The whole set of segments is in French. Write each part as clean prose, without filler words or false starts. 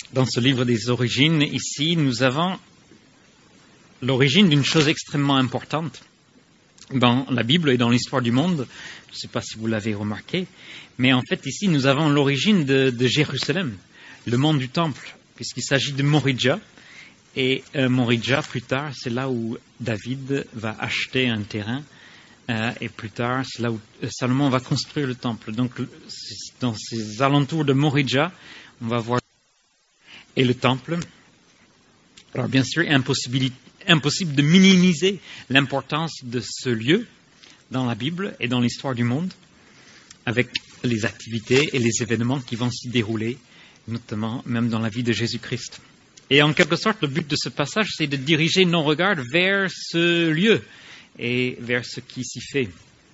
Dans ce livre des origines, ici, nous avons l'origine d'une chose extrêmement importante dans la Bible et dans l'histoire du monde. Je ne sais pas si vous l'avez remarqué, mais en fait, ici, nous avons l'origine de Jérusalem, le mont du Temple, puisqu'il s'agit de Moridja. Et Moridja, plus tard, c'est là où David va acheter un terrain. Et plus tard, c'est là où Salomon va construire le temple. Donc, dans ces alentours de Moridja, on va voir et le temple. Alors, bien sûr, impossible de minimiser l'importance de ce lieu dans la Bible et dans l'histoire du monde, avec les activités et les événements qui vont s'y dérouler, notamment même dans la vie de Jésus-Christ. Et en quelque sorte, le but de ce passage, c'est de diriger nos regards vers ce lieu et vers ce qui s'y fait.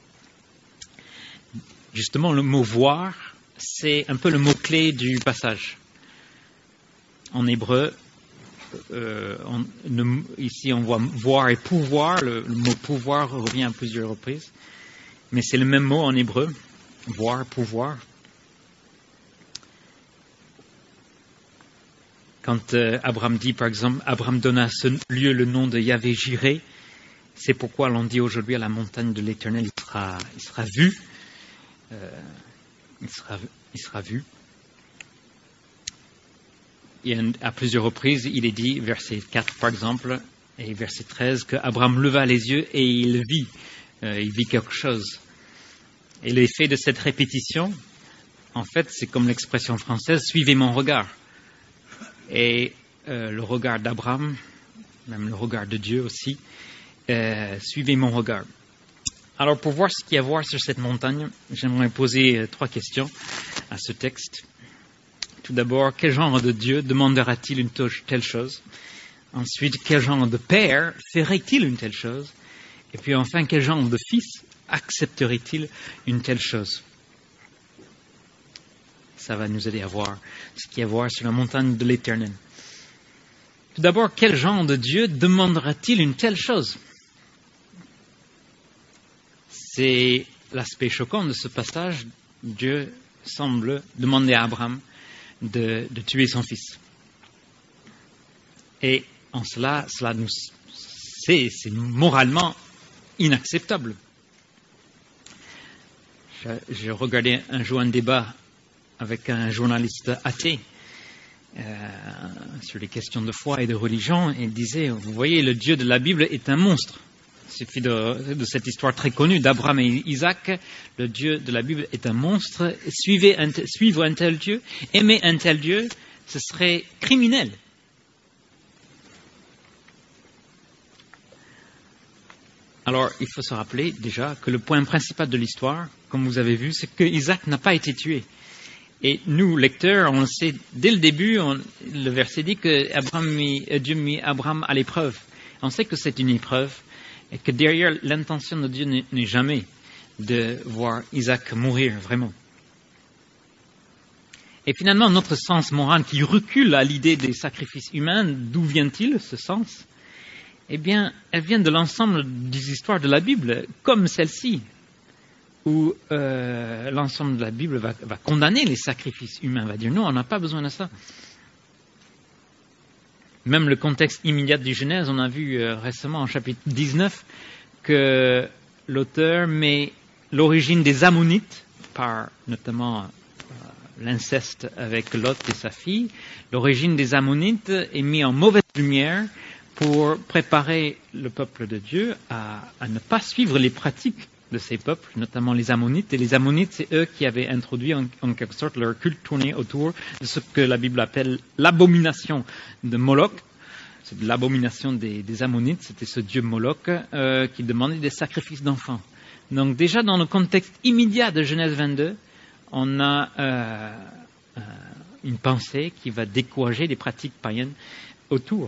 Justement, le mot « voir », c'est un peu le mot-clé du passage. En hébreu, ici on voit « voir » et « pouvoir ». Le mot « pouvoir » revient à plusieurs reprises. Mais c'est le même mot en hébreu, « voir », « pouvoir ». Quand Abraham dit, par exemple, Abraham donna à ce lieu le nom de Yahvé Jiré, c'est pourquoi l'on dit aujourd'hui à la montagne de l'Éternel, il sera vu. Il sera vu. Et à plusieurs reprises, il est dit, verset 4 par exemple, et verset 13, qu'Abraham leva les yeux et il vit. Il vit quelque chose. Et l'effet de cette répétition, en fait, c'est comme l'expression française, suivez mon regard. Et le regard d'Abraham, même le regard de Dieu aussi, suivez mon regard. Alors, pour voir ce qu'il y a à voir sur cette montagne, j'aimerais poser 3 questions à ce texte. Tout d'abord, quel genre de Dieu demandera-t-il une telle chose? Ensuite, quel genre de père ferait-il une telle chose? Et puis enfin, quel genre de fils accepterait-il une telle chose? Ça va nous aider à voir ce qu'il y a à voir sur la montagne de l'Éternel. Tout d'abord, quel genre de Dieu demandera-t-il une telle chose? C'est l'aspect choquant de ce passage. Dieu semble demander à Abraham de tuer son fils. Et en cela c'est moralement inacceptable. Je regardais un jour un débat avec un journaliste athée sur les questions de foi et de religion, et il disait, vous voyez, le Dieu de la Bible est un monstre. Il suffit de cette histoire très connue d'Abraham et Isaac. Le Dieu de la Bible est un monstre. Suivre un tel Dieu, aimer un tel Dieu, ce serait criminel. Alors, il faut se rappeler déjà que le point principal de l'histoire, comme vous avez vu, c'est que Isaac n'a pas été tué. Et nous, lecteurs, on le sait dès le début, le verset dit que Dieu mit Abraham à l'épreuve. On sait que c'est une épreuve et que derrière l'intention de Dieu n'est jamais de voir Isaac mourir vraiment. Et finalement, notre sens moral qui recule à l'idée des sacrifices humains, d'où vient-il ce sens? Eh bien, elle vient de l'ensemble des histoires de la Bible, comme celle-ci, où l'ensemble de la Bible va condamner les sacrifices humains, va dire non, on n'a pas besoin de ça. Même le contexte immédiat du Genèse, on a vu récemment en chapitre 19 que l'auteur met l'origine des Ammonites, par notamment l'inceste avec Lot et sa fille. L'origine des Ammonites est mise en mauvaise lumière pour préparer le peuple de Dieu à ne pas suivre les pratiques de ces peuples, notamment les Ammonites. Et les Ammonites, c'est eux qui avaient introduit en quelque sorte leur culte tourné autour de ce que la Bible appelle l'abomination de Moloch. C'est l'abomination des Ammonites, c'était ce dieu Moloch qui demandait des sacrifices d'enfants. Donc déjà dans le contexte immédiat de Genèse 22, on a une pensée qui va décourager les pratiques païennes autour.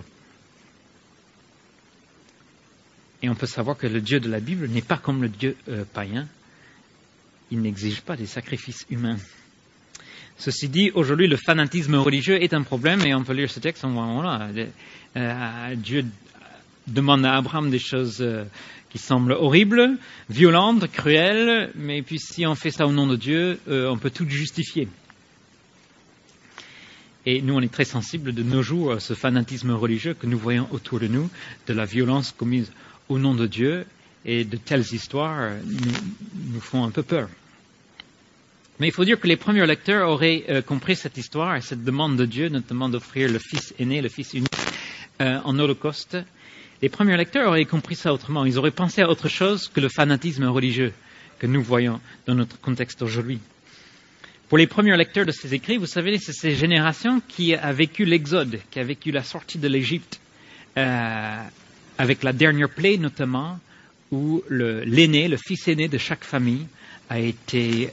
Et on peut savoir que le Dieu de la Bible n'est pas comme le Dieu païen. Il n'exige pas des sacrifices humains. Ceci dit, aujourd'hui, le fanatisme religieux est un problème, et on peut lire ce texte, on voit, voilà, Dieu demande à Abraham des choses qui semblent horribles, violentes, cruelles, mais puis si on fait ça au nom de Dieu, on peut tout justifier. Et nous, on est très sensibles de nos jours à ce fanatisme religieux que nous voyons autour de nous, de la violence commise au nom de Dieu, et de telles histoires nous font un peu peur. Mais il faut dire que les premiers lecteurs auraient compris cette histoire et cette demande de Dieu, notamment d'offrir le Fils aîné, le Fils unique, en holocauste. Les premiers lecteurs auraient compris ça autrement. Ils auraient pensé à autre chose que le fanatisme religieux que nous voyons dans notre contexte aujourd'hui. Pour les premiers lecteurs de ces écrits, vous savez, c'est ces générations qui a vécu l'exode, qui a vécu la sortie de l'Égypte, avec la dernière plaie notamment, où l'aîné, le fils aîné de chaque famille, a été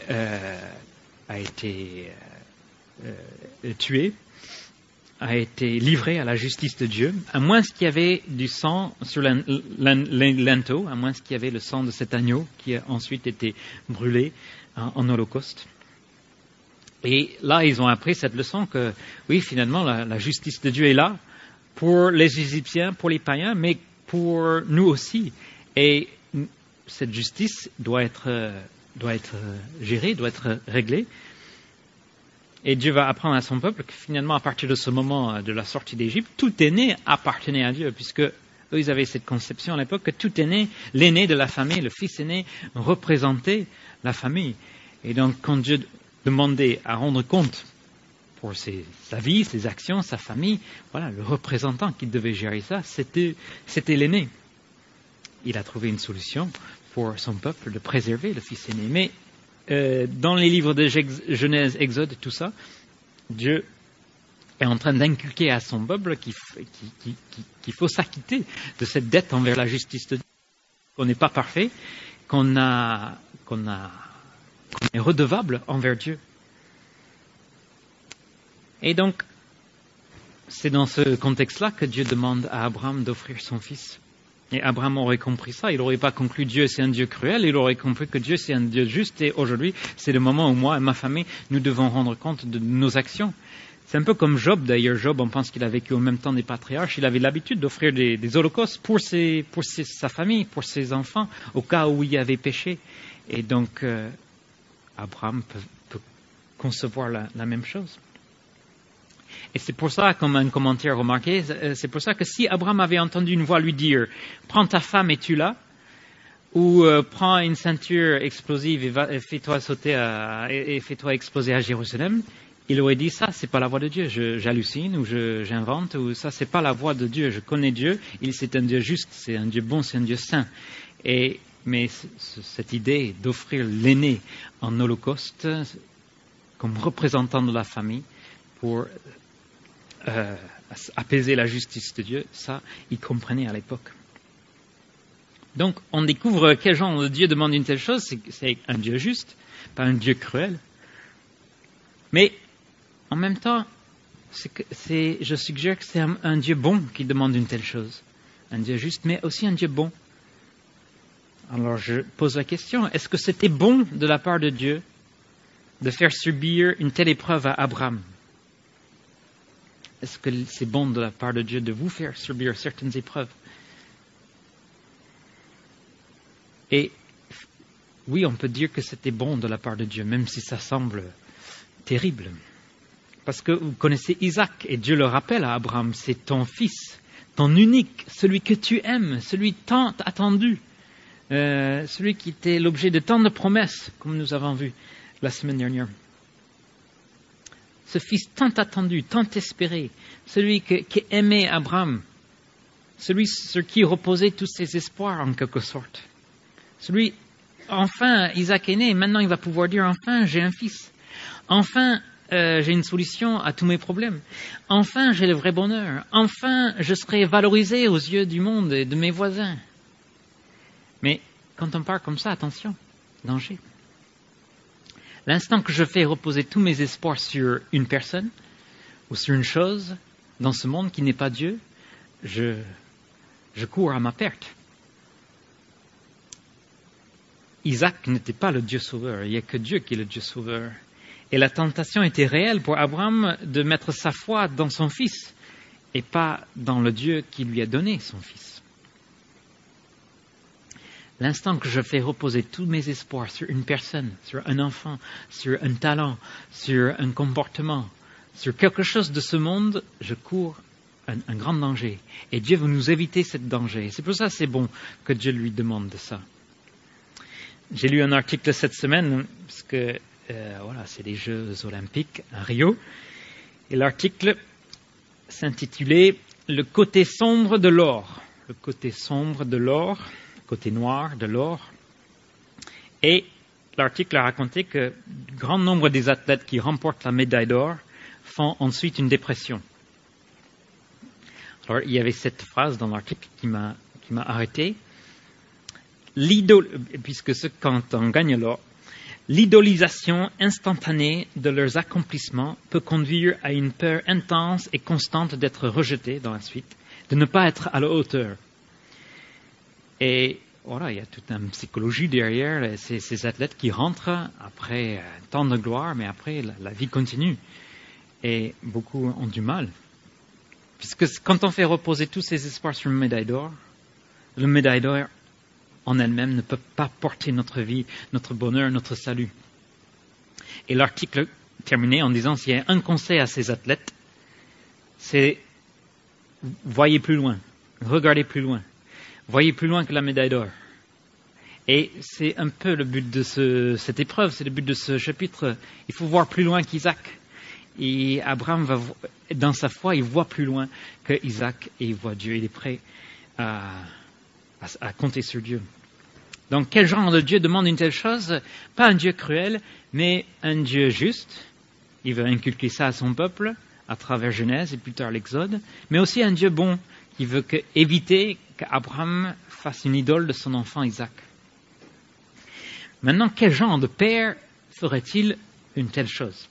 tué, a été livré à la justice de Dieu, à moins qu'il y avait du sang sur l'linteau, à moins qu'il y avait le sang de cet agneau qui a ensuite été brûlé en holocauste. Et là, ils ont appris cette leçon que, oui, finalement, la justice de Dieu est là pour les Égyptiens, pour les païens, mais pour nous aussi. Et cette justice doit être gérée, doit être réglée. Et Dieu va apprendre à son peuple que finalement, à partir de ce moment de la sortie d'Égypte, tout aîné appartenait à Dieu, puisque eux, ils avaient cette conception à l'époque que tout aîné, l'aîné de la famille, le fils aîné, représentait la famille. Et donc, quand Dieu demandait à rendre compte pour sa vie, ses actions, sa famille, voilà, le représentant qui devait gérer ça, c'était l'aîné. Il a trouvé une solution pour son peuple de préserver le fils aîné. Mais dans les livres de Genèse, Exode, tout ça, Dieu est en train d'inculquer à son peuple qu'il faut s'acquitter de cette dette envers la justice de Dieu, qu'on n'est pas parfait, qu'on est redevable envers Dieu. Et donc, c'est dans ce contexte-là que Dieu demande à Abraham d'offrir son fils. Et Abraham aurait compris ça, il n'aurait pas conclu Dieu c'est un Dieu cruel, il aurait compris que Dieu c'est un Dieu juste, et aujourd'hui c'est le moment où moi et ma famille, nous devons rendre compte de nos actions. C'est un peu comme Job d'ailleurs. Job, on pense qu'il a vécu au même temps des patriarches, il avait l'habitude d'offrir des holocaustes pour sa famille, pour ses enfants, au cas où il y avait péché. Et donc, Abraham peut concevoir la même chose. Et c'est pour ça, comme un commentaire remarqué, c'est pour ça que si Abraham avait entendu une voix lui dire « Prends ta femme et tue-la » ou « Prends une ceinture explosive et fais-toi exploser à Jérusalem », il aurait dit « Ça, c'est pas la voix de Dieu, j'hallucine ou j'invente, ou ça, c'est pas la voix de Dieu, je connais Dieu, c'est un Dieu juste, c'est un Dieu bon, c'est un Dieu saint. » Mais cette idée d'offrir l'aîné en holocauste comme représentant de la famille pour apaiser la justice de Dieu, ça, il comprenait à l'époque. Donc, on découvre quel genre de Dieu demande une telle chose. C'est un Dieu juste, pas un Dieu cruel. Mais, en même temps, je suggère que c'est un Dieu bon qui demande une telle chose. Un Dieu juste, mais aussi un Dieu bon. Alors, je pose la question, est-ce que c'était bon de la part de Dieu de faire subir une telle épreuve à Abraham? Est-ce que c'est bon de la part de Dieu de vous faire subir certaines épreuves? Et oui, on peut dire que c'était bon de la part de Dieu, même si ça semble terrible. Parce que vous connaissez Isaac, et Dieu le rappelle à Abraham, c'est ton fils, ton unique, celui que tu aimes, celui tant attendu, celui qui était l'objet de tant de promesses, comme nous avons vu la semaine dernière. Ce fils tant attendu, tant espéré, celui qui aimait Abraham, celui sur qui reposaient tous ses espoirs en quelque sorte. Celui, enfin, Isaac est né, maintenant il va pouvoir dire, enfin, j'ai un fils. Enfin, j'ai une solution à tous mes problèmes. Enfin, j'ai le vrai bonheur. Enfin, je serai valorisé aux yeux du monde et de mes voisins. Mais quand on parle comme ça, attention, danger. L'instant que je fais reposer tous mes espoirs sur une personne ou sur une chose dans ce monde qui n'est pas Dieu, je cours à ma perte. Isaac n'était pas le Dieu sauveur, il n'y a que Dieu qui est le Dieu sauveur. Et la tentation était réelle pour Abraham de mettre sa foi dans son fils et pas dans le Dieu qui lui a donné son fils. L'instant que je fais reposer tous mes espoirs sur une personne, sur un enfant, sur un talent, sur un comportement, Sur quelque chose de ce monde, je cours un grand danger. Et Dieu veut nous éviter ce danger. C'est pour ça que c'est bon que Dieu lui demande de ça. J'ai lu un article cette semaine, parce que c'est les Jeux Olympiques à Rio. Et l'article s'intitulait « Le côté sombre de l'or ». Le côté sombre de l'or, le côté noir de l'or. Et l'article a raconté que le grand nombre des athlètes qui remportent la médaille d'or font ensuite une dépression. Alors, il y avait cette phrase dans l'article qui m'a arrêté. Puisque quand on gagne l'or, l'idolisation instantanée de leurs accomplissements peut conduire à une peur intense et constante d'être rejeté dans la suite, de ne pas être à la hauteur. Et voilà, il y a toute une psychologie derrière ces athlètes qui rentrent après un temps de gloire, mais après la vie continue. Et beaucoup ont du mal. Puisque quand on fait reposer tous ces espoirs sur une médaille d'or, la médaille d'or en elle-même ne peut pas porter notre vie, notre bonheur, notre salut. Et l'article terminait en disant s'il y a un conseil à ces athlètes, c'est voyez plus loin, regardez plus loin, voyez plus loin que la médaille d'or. Et c'est un peu le but de cette épreuve, c'est le but de ce chapitre. Il faut voir plus loin qu'Isaac. Et Abraham, dans sa foi, il voit plus loin qu'Isaac et il voit Dieu. Il est prêt à compter sur Dieu. Donc, quel genre de Dieu demande une telle chose? Pas un Dieu cruel, mais un Dieu juste. Il veut inculquer ça à son peuple, à travers Genèse et plus tard l'Exode. Mais aussi un Dieu bon, qui veut éviter qu'Abraham fasse une idole de son enfant Isaac. Maintenant, quel genre de père ferait-il une telle chose?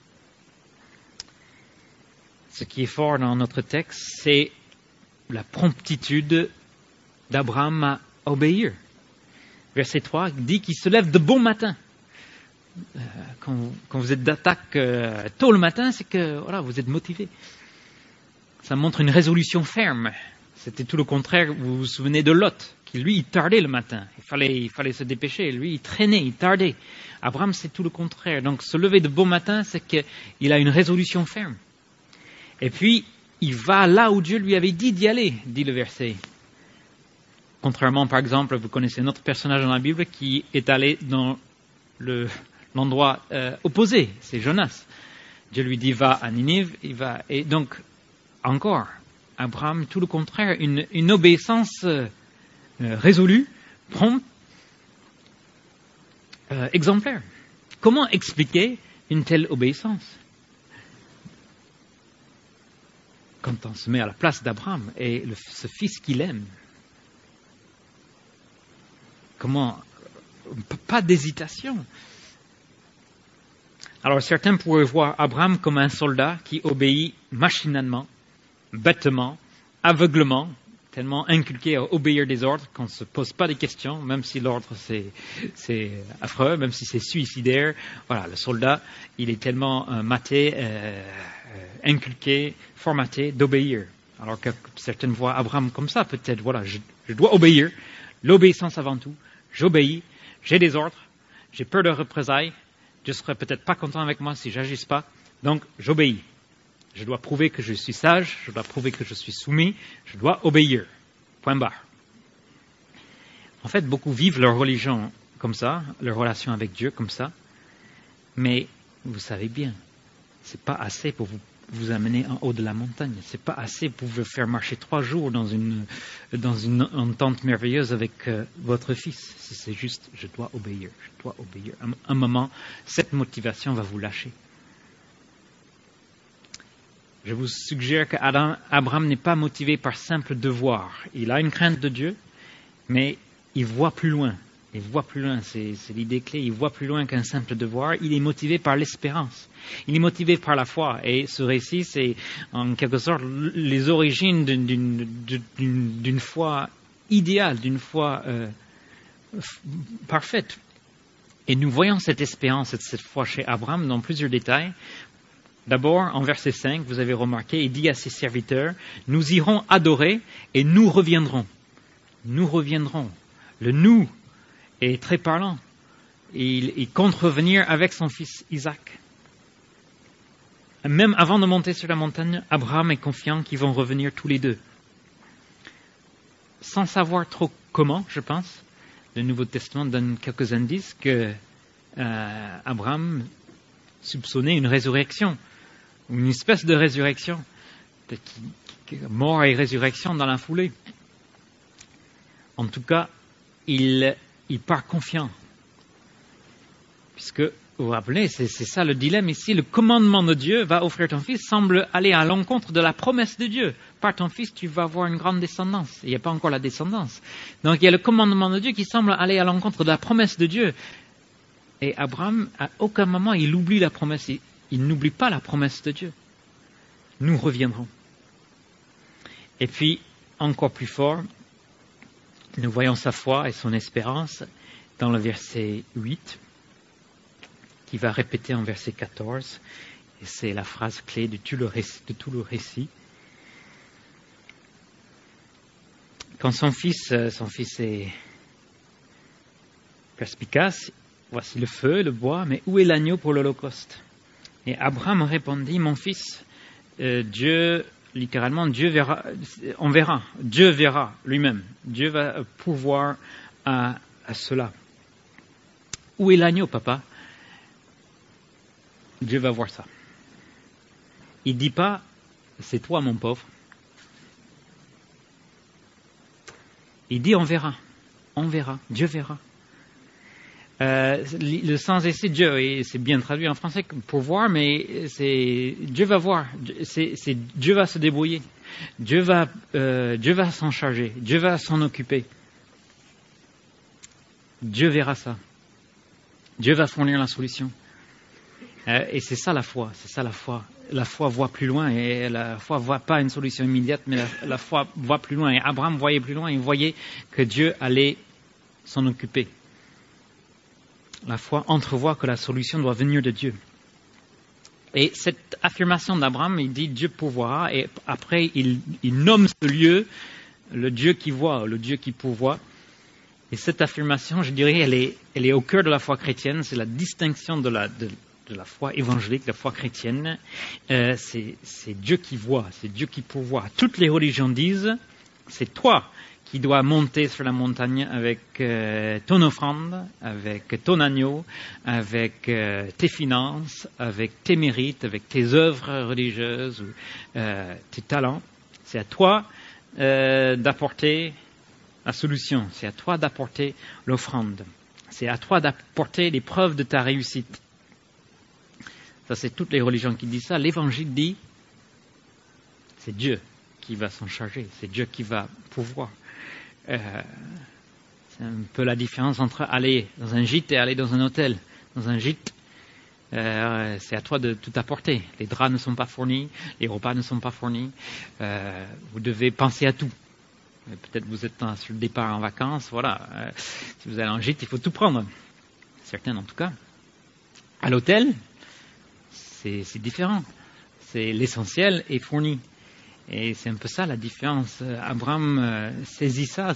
Ce qui est fort dans notre texte, c'est la promptitude d'Abraham à obéir. Verset 3 dit qu'il se lève de bon matin. Quand vous êtes d'attaque tôt le matin, c'est que vous êtes motivé. Ça montre une résolution ferme. C'était tout le contraire, vous vous souvenez de Lot, qui lui, il tardait le matin. Il fallait se dépêcher. Lui, il traînait, il tardait. Abraham, c'est tout le contraire. Donc, se lever de bon matin, c'est qu'il a une résolution ferme. Et puis, il va là où Dieu lui avait dit d'y aller, dit le verset. Contrairement, par exemple, vous connaissez un autre personnage dans la Bible qui est allé dans l'endroit opposé, c'est Jonas. Dieu lui dit, va à Ninive, il va. Et donc, encore, Abraham, tout le contraire, une obéissance résolue, prompte, exemplaire. Comment expliquer une telle obéissance? Quand on se met à la place d'Abraham et ce fils qu'il aime, comment? Pas d'hésitation. Alors certains pourraient voir Abraham comme un soldat qui obéit machinalement, bêtement, aveuglement, tellement inculqué à obéir des ordres qu'on ne se pose pas de questions, même si l'ordre c'est affreux, même si c'est suicidaire. Voilà, le soldat, il est tellement maté, inculqué, formaté d'obéir. Alors que certaines voient Abraham comme ça, peut-être, je dois obéir, l'obéissance avant tout, j'obéis, j'ai des ordres, j'ai peur de représailles, Dieu serait peut-être pas content avec moi si j'agisse pas, donc j'obéis. Je dois prouver que je suis sage, je dois prouver que je suis soumis, je dois obéir. Point barre. En fait, beaucoup vivent leur religion comme ça, leur relation avec Dieu comme ça, mais vous savez bien, c'est pas assez pour vous amener en haut de la montagne. C'est pas assez pour vous faire marcher 3 jours dans une entente merveilleuse avec votre fils. C'est juste, je dois obéir. Un moment, cette motivation va vous lâcher. Je vous suggère qu'Abraham n'est pas motivé par simple devoir. Il a une crainte de Dieu, mais il voit plus loin. C'est l'idée clé. Il voit plus loin qu'un simple devoir. Il est motivé par l'espérance. Il est motivé par la foi. Et ce récit, c'est en quelque sorte les origines d'une foi idéale, d'une foi parfaite. Et nous voyons cette espérance, cette foi chez Abraham dans plusieurs détails. D'abord, en verset 5, vous avez remarqué, il dit à ses serviteurs, « Nous irons adorer et nous reviendrons. » Nous reviendrons. Le « nous » est très parlant. Il compte revenir avec son fils Isaac. Même avant de monter sur la montagne, Abraham est confiant qu'ils vont revenir tous les deux. Sans savoir trop comment, je pense, le Nouveau Testament donne quelques indices que Abraham soupçonnait une résurrection, une espèce de résurrection, mort et résurrection dans la foulée. En tout cas, il part confiant. Puisque, vous vous rappelez, c'est ça le dilemme ici. Le commandement de Dieu, va offrir ton fils, semble aller à l'encontre de la promesse de Dieu. Par ton fils, tu vas avoir une grande descendance. Il n'y a pas encore la descendance. Donc, il y a le commandement de Dieu qui semble aller à l'encontre de la promesse de Dieu. Et Abraham, à aucun moment, il oublie la promesse. Il n'oublie pas la promesse de Dieu. Nous reviendrons. Et puis, encore plus fort, nous voyons sa foi et son espérance dans le verset 8, qui va répéter en verset 14. Et c'est la phrase clé de tout le récit. Quand son fils est perspicace, voici le feu, le bois, mais où est l'agneau pour l'holocauste? Et Abraham répondit, mon fils, Dieu verra, on verra, Dieu verra lui-même. Dieu va pourvoir à cela. Où est l'agneau, papa? Dieu va voir ça. Il dit pas, c'est toi mon pauvre. Il dit, on verra, Dieu verra. Le sens ici, Dieu, et c'est bien traduit en français pour voir, mais c'est Dieu va voir, Dieu va se débrouiller, Dieu va s'en charger, Dieu va s'en occuper. Dieu verra ça. Dieu va fournir la solution. Et c'est ça la foi. La foi voit plus loin, et la foi voit pas une solution immédiate, mais la foi voit plus loin. Et Abraham voyait plus loin, il voyait que Dieu allait s'en occuper. La foi entrevoit que la solution doit venir de Dieu. Et cette affirmation d'Abraham, il dit Dieu pourvoira, et après il nomme ce lieu le Dieu qui voit, le Dieu qui pourvoit. Et cette affirmation, je dirais, elle est au cœur de la foi chrétienne. C'est la distinction de la foi évangélique, de la foi chrétienne. C'est Dieu qui voit, c'est Dieu qui pourvoit. Toutes les religions disent, c'est toi qui dois monter sur la montagne avec ton offrande, avec ton agneau, avec tes finances, avec tes mérites, avec tes œuvres religieuses, ou tes talents. C'est à toi d'apporter la solution. C'est à toi d'apporter l'offrande. C'est à toi d'apporter les preuves de ta réussite. Ça, c'est toutes les religions qui disent ça. L'Évangile dit, c'est Dieu qui va s'en charger. C'est Dieu qui va pouvoir. C'est un peu la différence entre aller dans un gîte et aller dans un hôtel. Dans un gîte, c'est à toi de tout apporter. Les draps ne sont pas fournis, les repas ne sont pas fournis. Vous devez penser à tout. Peut-être vous êtes sur le départ en vacances, voilà. Si vous allez en gîte, il faut tout prendre. Certains en tout cas. À l'hôtel, c'est différent. C'est l'essentiel est fourni. Et c'est un peu ça la différence. Abraham saisit ça.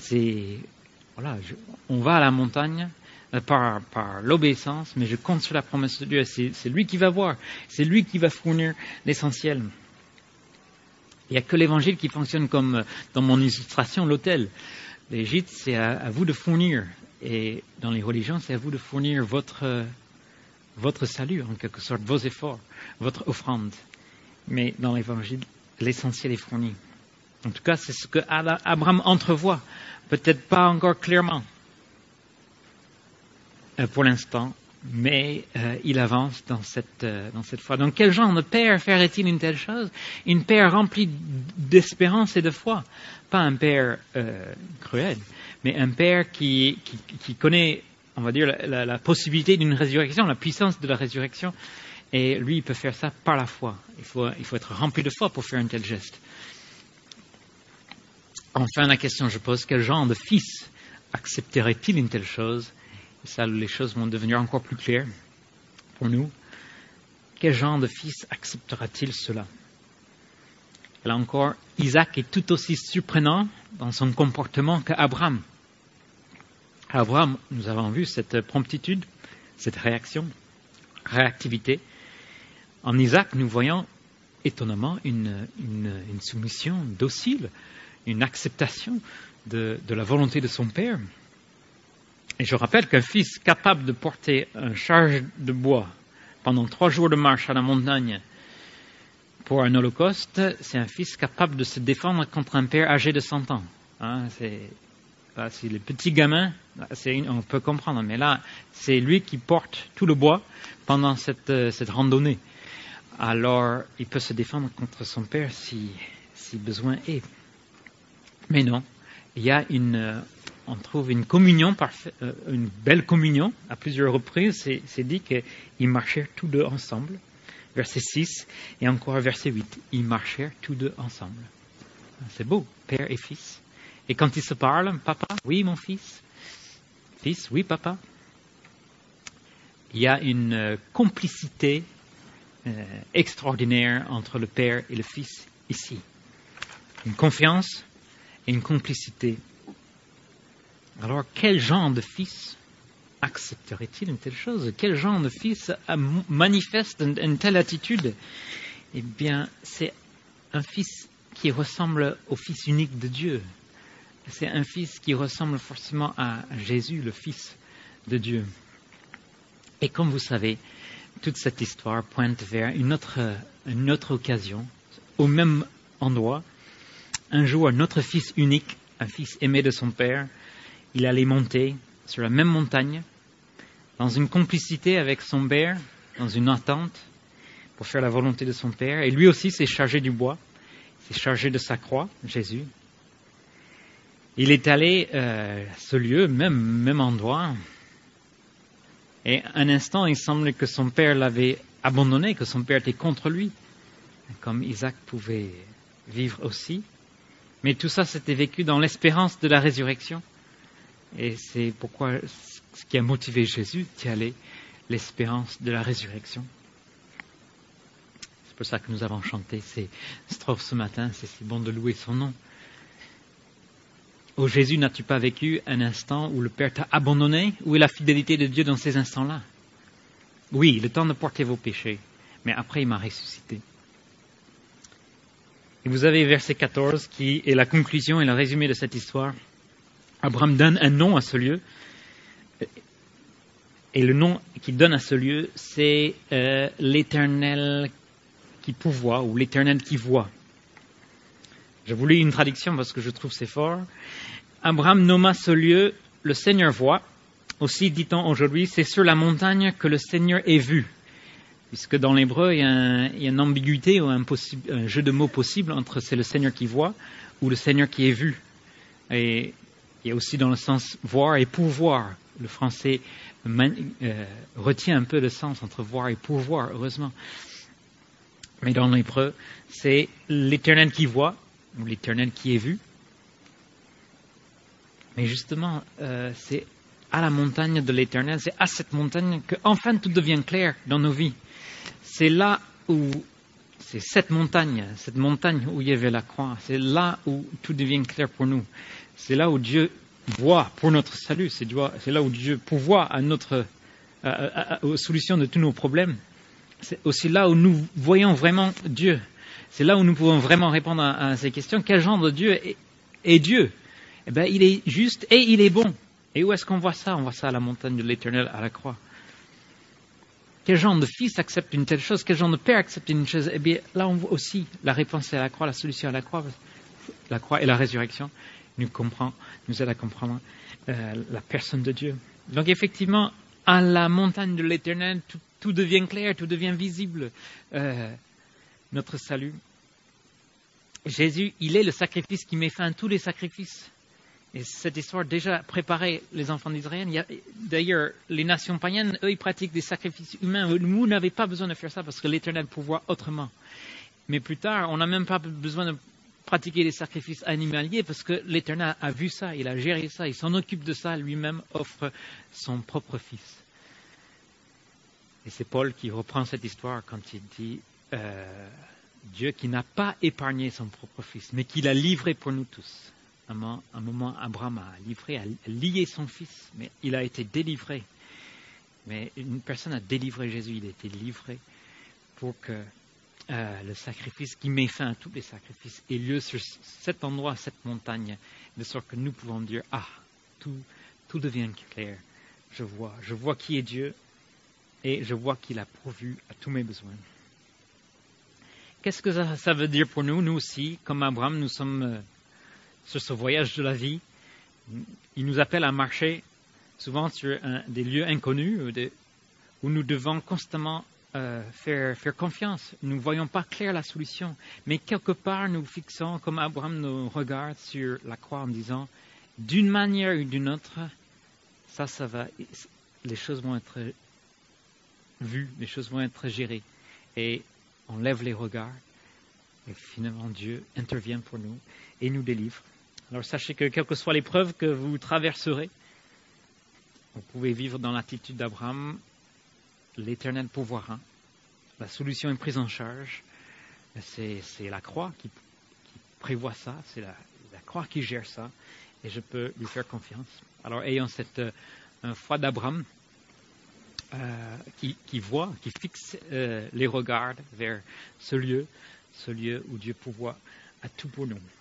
On va à la montagne par l'obéissance, mais je compte sur la promesse de Dieu. C'est lui qui va voir. C'est lui qui va fournir l'essentiel. Il n'y a que l'évangile qui fonctionne comme, dans mon illustration, l'autel. Les gîtes, c'est à vous de fournir. Et dans les religions, c'est à vous de fournir votre salut, en quelque sorte, vos efforts, votre offrande. Mais dans l'évangile, l'essentiel est fourni. En tout cas, c'est ce que Abraham entrevoit. Peut-être pas encore clairement pour l'instant, mais il avance dans cette foi. Donc, quel genre de père ferait-il une telle chose? Une père remplie d'espérance et de foi. Pas un père cruel, mais un père qui connaît, on va dire, la possibilité d'une résurrection, la puissance de la résurrection. Et lui, il peut faire ça par la foi. Il faut être rempli de foi pour faire un tel geste. Enfin, la question que je pose, quel genre de fils accepterait-il une telle chose? Et ça, les choses vont devenir encore plus claires pour nous. Quel genre de fils acceptera-t-il cela? Et là encore, Isaac est tout aussi surprenant dans son comportement qu'Abraham. Abraham, nous avons vu cette promptitude, cette réactivité. En Isaac, nous voyons étonnamment une soumission docile, une acceptation de la volonté de son père. Et je rappelle qu'un fils capable de porter une charge de bois pendant 3 jours de marche à la montagne pour un holocauste, c'est un fils capable de se défendre contre un père âgé de 100 ans. Hein, c'est les petits gamins, on peut comprendre, mais là, c'est lui qui porte tout le bois pendant cette randonnée. Alors, il peut se défendre contre son père si besoin est. Mais non, il y a on trouve une communion parfaite, une belle communion à plusieurs reprises. C'est dit qu'ils marchèrent tous deux ensemble. Verset 6 et encore verset 8. Ils marchèrent tous deux ensemble. C'est beau, père et fils. Et quand ils se parlent, papa, oui mon fils. Fils, oui papa. Il y a une complicité extraordinaire entre le père et le fils ici. Une confiance et une complicité. Alors, quel genre de fils accepterait-il une telle chose? Quel genre de fils manifeste une telle attitude? Eh bien, c'est un fils qui ressemble au Fils unique de Dieu. C'est un fils qui ressemble forcément à Jésus, le Fils de Dieu. Et comme vous savez, toute cette histoire pointe vers une autre occasion, au même endroit. Un jour, notre Fils unique, un fils aimé de son Père, il allait monter sur la même montagne, dans une complicité avec son père, dans une attente, pour faire la volonté de son Père. Et lui aussi s'est chargé du bois, s'est chargé de sa croix, Jésus. Il est allé à ce lieu, même endroit, et un instant, il semblait que son Père l'avait abandonné, que son Père était contre lui, comme Isaac pouvait vivre aussi. Mais tout ça, c'était vécu dans l'espérance de la résurrection. Et c'est pourquoi ce qui a motivé Jésus d'y aller, l'espérance de la résurrection. C'est pour ça que nous avons chanté ces strophes ce matin. C'est si bon de louer son nom. Ô Jésus, n'as-tu pas vécu un instant où le Père t'a abandonné? Où est la fidélité de Dieu dans ces instants-là? Oui, le temps de porter vos péchés, mais après il m'a ressuscité. Et vous avez verset 14 qui est la conclusion et le résumé de cette histoire. Abraham donne un nom à ce lieu. Et le nom qu'il donne à ce lieu, c'est l'Éternel qui pourvoit ou l'Éternel qui voit. Je vous lis une traduction parce que je trouve c'est fort. Abraham nomma ce lieu le Seigneur voit. Aussi dit-on aujourd'hui, c'est sur la montagne que le Seigneur est vu. Puisque dans l'hébreu, il y a une ambiguïté ou un jeu de mots possible entre c'est le Seigneur qui voit ou le Seigneur qui est vu. Et il y a aussi dans le sens voir et pourvoir. Le français retient un peu le sens entre voir et pourvoir, heureusement. Mais dans l'hébreu, c'est l'Éternel qui voit ou l'Éternel qui est vu. Mais justement, c'est à la montagne de l'Éternel, c'est à cette montagne que enfin tout devient clair dans nos vies. C'est là où, c'est cette montagne où il y avait la croix, c'est là où tout devient clair pour nous. C'est là où Dieu voit pour notre salut, c'est là où Dieu pourvoit aux solutions de tous nos problèmes. C'est aussi là où nous voyons vraiment Dieu. C'est là où nous pouvons vraiment répondre à ces questions. Quel genre de Dieu est Dieu? Eh bien, il est juste et il est bon. Et où est-ce qu'on voit ça? On voit ça à la montagne de l'Éternel, à la croix. Quel genre de fils accepte une telle chose? Quel genre de père accepte une chose? Eh bien, là, on voit aussi la réponse à la croix, la solution à la croix et la résurrection nous aide à comprendre la personne de Dieu. Donc, effectivement, à la montagne de l'Éternel, tout devient clair, tout devient visible. Notre salut. Jésus, il est le sacrifice qui met fin à tous les sacrifices. Et cette histoire déjà préparait les enfants d'Israël. D'ailleurs, les nations païennes, eux, ils pratiquent des sacrifices humains. Vous n'avez pas besoin de faire ça parce que l'Éternel pourvoit autrement. Mais plus tard, on n'a même pas besoin de pratiquer des sacrifices animaliers parce que l'Éternel a vu ça, il a géré ça, il s'en occupe de ça, lui-même offre son propre fils. Et c'est Paul qui reprend cette histoire quand il dit Dieu qui n'a pas épargné son propre fils, mais qui l'a livré pour nous tous. Un moment, Abraham a lié son fils, mais il a été délivré. Mais une personne a délivré Jésus, il a été livré pour que le sacrifice qui met fin à tous les sacrifices ait lieu sur cet endroit, cette montagne, de sorte que nous pouvons dire, tout devient clair. Je vois qui est Dieu et je vois qu'il a pourvu à tous mes besoins. Qu'est-ce que ça veut dire pour nous? Nous aussi, comme Abraham, nous sommes sur ce voyage de la vie. Il nous appelle à marcher souvent sur des lieux inconnus où nous devons constamment faire confiance. Nous ne voyons pas clair la solution, mais quelque part nous fixons, comme Abraham, nos regards sur la croix en disant, d'une manière ou d'une autre, ça va, les choses vont être vues, les choses vont être gérées. Et on lève les regards et finalement Dieu intervient pour nous et nous délivre. Alors sachez que quelle que soit l'épreuve que vous traverserez, vous pouvez vivre dans l'attitude d'Abraham, l'Éternel pourvoira. La solution est prise en charge. C'est la croix qui prévoit ça, c'est la croix qui gère ça, et je peux lui faire confiance. Alors ayons cette foi d'Abraham qui fixe les regards vers ce lieu où Dieu pourvoit à tout pour nous.